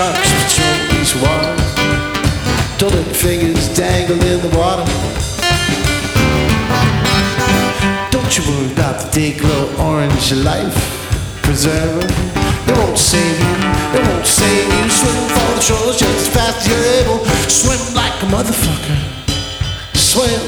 Sharks patrol these waters till their fingers dangle in the water. Don't you worry about the day glow orange life preserver. It won't save you, it won't save you. Swim for the shores just as fast as you're able. Swim like a motherfucker, swim.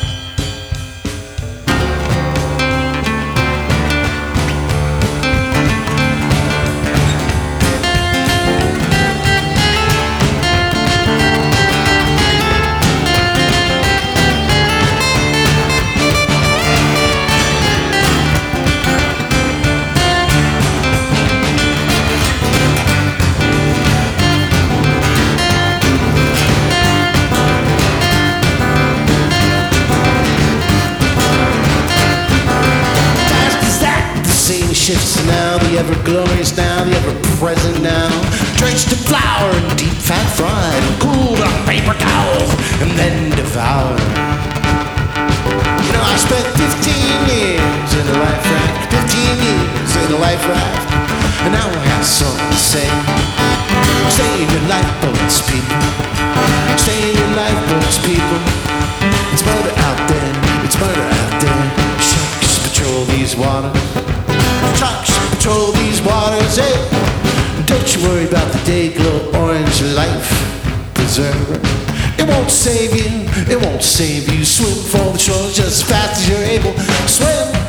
Shifts now, the ever glorious now, the ever present now. Drenched in flour and deep fat fried, cooled on paper towels and then devoured. You know, I spent 15 years in a life raft, 15 years in a life raft, and now I have something to say. Stay in your lifeboats, people. Stay in your lifeboats, people. It's murder out there, it's murder out there. Sharks patrol these waters. Sharks patrol these waters, hey. Don't you worry about the day glow orange life preserver. It won't save you, it won't save you. Swim for the shore just as fast as you're able. Swim.